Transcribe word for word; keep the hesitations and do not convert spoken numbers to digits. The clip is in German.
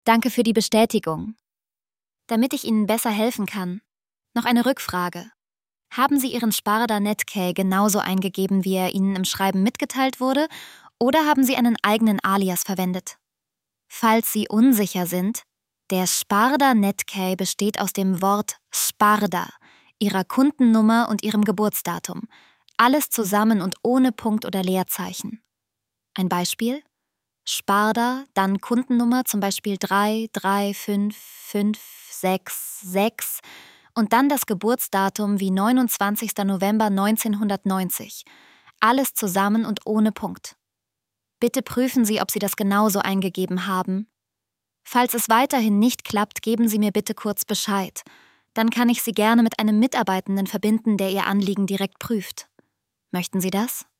Danke für die Bestätigung. Damit ich Ihnen besser helfen kann, noch eine Rückfrage. Haben Sie Ihren Sparda Netcay genauso eingegeben, wie er Ihnen im Schreiben mitgeteilt wurde, oder haben Sie einen eigenen Alias verwendet? Falls Sie unsicher sind, der Sparda Netcay besteht aus dem Wort Sparda, Ihrer Kundennummer und Ihrem Geburtsdatum. Alles zusammen und ohne Punkt oder Leerzeichen. Ein Beispiel? Sparda, dann Kundennummer, zum Beispiel drei drei fünf fünf sechs sechs und dann das Geburtsdatum wie neunundzwanzigster November neunzehnhundertneunzig. Alles zusammen und ohne Punkt. Bitte prüfen Sie, ob Sie das genauso eingegeben haben. Falls es weiterhin nicht klappt, geben Sie mir bitte kurz Bescheid. Dann kann ich Sie gerne mit einem Mitarbeitenden verbinden, der Ihr Anliegen direkt prüft. Möchten Sie das?